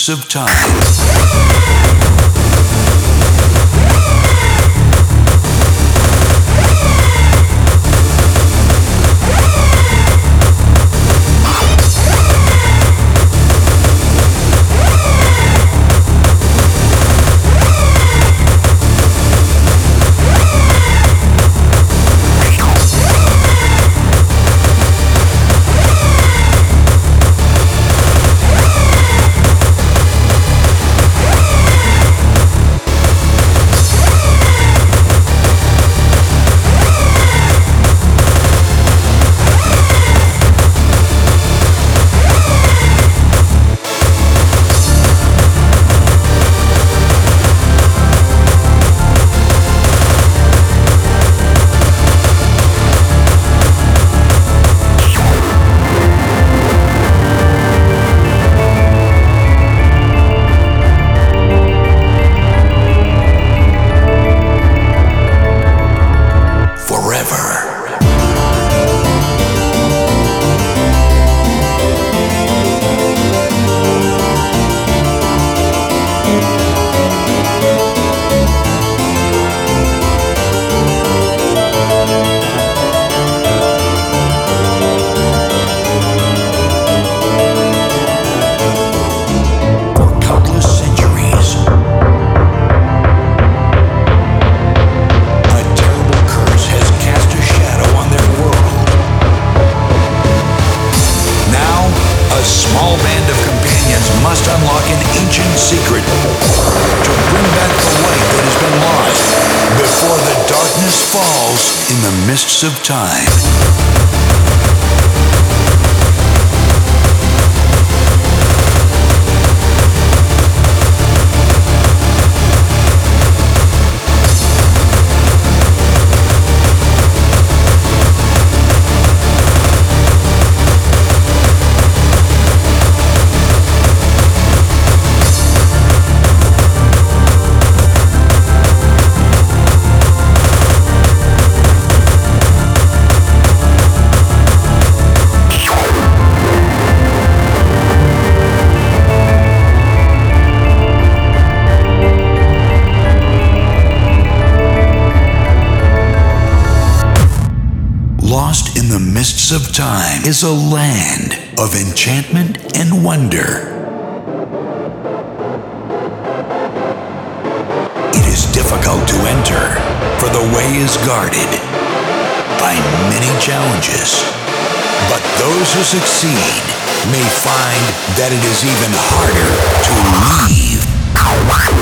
mists of time. Secret to bring back the light that has been lost before the darkness falls in the mists of time. Lost in the mists of time is a land of enchantment and wonder. It is difficult to enter, for the way is guarded by many challenges. But those who succeed may find that it is even harder to leave.